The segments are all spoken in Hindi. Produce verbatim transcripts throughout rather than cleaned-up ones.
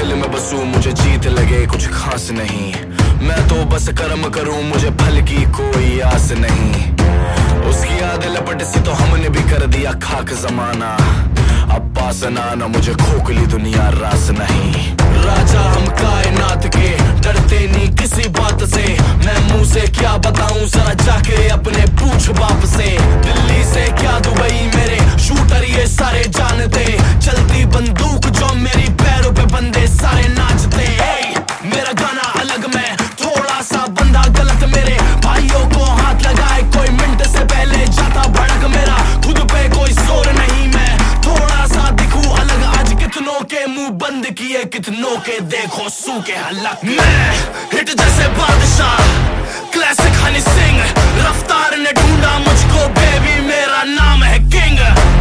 दिल में बसूं, मुझे जीत लगे कुछ खास नहीं। मैं तो बस कर्म करूं, मुझे फल की कोई आस नहीं। उसकी याद लपट सी तो हमने भी कर दिया खाक जमाना। अब पास ना मुझे खोखली दुनिया रास नहीं। राजा हम कायनात के, डरते नहीं किसी बात से। मैं मुंह से क्या बताऊं, जरा जाके अपने पूछ बाप से। दिल्ली से क्या दुबई, मेरे शूटर ये सारे जानते। चलती बंदूक जो मेरी पैरों पे बंदे सारे नाचते। मेरा गाना अलग, मैं थोड़ा सा बंदा गलत। मेरे भाइयों को हाथ लगाए कोई मिनट से पहले जाता भड़क। मेरा खुद पे कोई जोर नहीं, मैं थोड़ा सा दिखूं अलग। आज कितनों के मुंह बंद किए, कितनों के देखो सू के हलक। मैं हिट जैसे बादशाह, क्लासिक हनी सिंह। रफ्तार ने ढूंढा मुझको, बेबी मेरा नाम है किंग।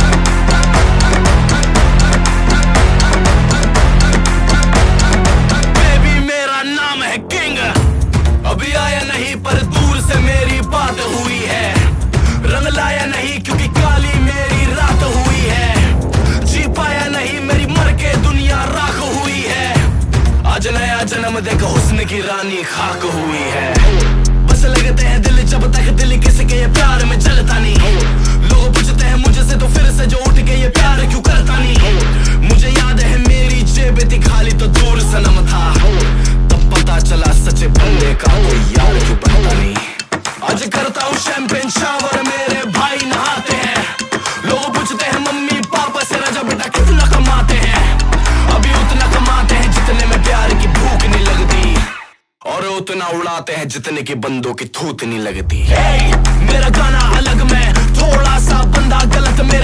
बेबी मेरा नाम है किंग। अभी आया नहीं पर दूर से मेरी बात हुई है। रंग लाया नहीं क्योंकि काली मेरी रात हुई है। जी पाया नहीं मेरी मर के दुनिया राख हुई है। आज नया जन्म देखो हुस्न की रानी खाक हुई है। बस लगते हैं दिल जब तक दिल किसी के ये प्यार में जलता नहीं। लोग पूछते हैं मुझे से तो फिर से जो उठ के ये प्यार क्यों करता नहीं। मुझे याद है मेरी जेब थी खाली तो दूर सनम था। तब पता चला सच्चे बंदे का कोई यार क्यों बनता नहीं। आज करता हूँ शैंपेन शावर, मेरे भाई नहाते हैं। लोग पूछते हैं मम्मी पापा से, राजा बेटा कितना कमाते हैं। अभी उतना कमाते हैं जितने में प्यार की भूख नहीं लगती, और उतना उड़ाते हैं जितने की बंदों की थूत नहीं लगती। hey, मेरा गाना अलग, मैं थोड़ा सा बंदा गलत।